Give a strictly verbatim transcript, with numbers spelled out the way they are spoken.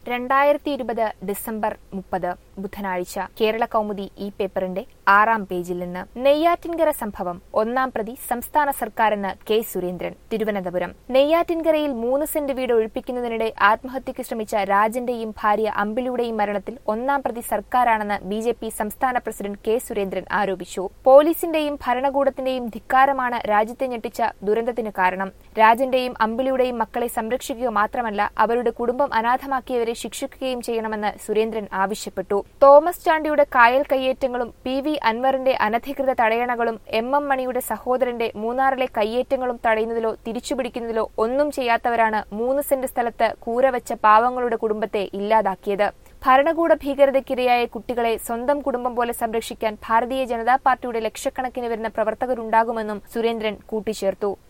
രണ്ടായിരത്തി ഇരുപത് ഡിസംബർ മുപ്പത് ബുധനാഴ്ച കേരള കൗമുദി ഈ പേപ്പറിന്റെ ആറാം പേജിൽ നിന്ന് നെയ്യാറ്റിൻകര സംഭവം ഒന്നാം പ്രതി സംസ്ഥാന സർക്കാരെന്ന് കെ സുരേന്ദ്രൻ. തിരുവനന്തപുരം. നെയ്യാറ്റിൻകരയിൽ മൂന്ന് സെന്റ് വീട് ഒഴിപ്പിക്കുന്നതിനിടെ ആത്മഹത്യയ്ക്ക് ശ്രമിച്ച രാജന്റെയും ഭാര്യ അമ്പിളിയുടെയും മരണത്തിൽ ഒന്നാം പ്രതി സർക്കാരാണെന്ന് ബി ജെ പി സംസ്ഥാന പ്രസിഡന്റ് കെ സുരേന്ദ്രൻ ആരോപിച്ചു. പോലീസിന്റെയും ഭരണകൂടത്തിന്റെയും ധിക്കാരമാണ് രാജ്യത്തെ ഞെട്ടിച്ച ദുരന്തത്തിന് കാരണം. രാജന്റെയും അമ്പിളിയുടെയും മക്കളെ സംരക്ഷിക്കുക മാത്രമല്ല, അവരുടെ കുടുംബം അനാഥമാക്കിയവരെ ശിക്ഷിക്കുകയും ചെയ്യണമെന്ന് സുരേന്ദ്രൻ ആവശ്യപ്പെട്ടു. തോമസ് ചാണ്ടിയുടെ കായൽ കയ്യേറ്റങ്ങളും പി വി അൻവറിന്റെ അനധികൃത തടയണകളും എം എം മണിയുടെ സഹോദരന്റെ മൂന്നാറിലെ കയ്യേറ്റങ്ങളും തടയുന്നതിലോ തിരിച്ചുപിടിക്കുന്നതിലോ ഒന്നും ചെയ്യാത്തവരാണ് മൂന്ന് സെന്റ് സ്ഥലത്ത് കൂരവച്ച പാവങ്ങളുടെ കുടുംബത്തെ ഇല്ലാതാക്കിയത്. ഭരണകൂട ഭീകരതയ്ക്കിരയായ കുട്ടികളെ സ്വന്തം കുടുംബം പോലെ സംരക്ഷിക്കാൻ ഭാരതീയ ജനതാ പാർട്ടിയുടെ ലക്ഷക്കണക്കിന് വരുന്ന പ്രവർത്തകരുണ്ടാകുമെന്നും സുരേന്ദ്രൻ കൂട്ടിച്ചേർത്തു.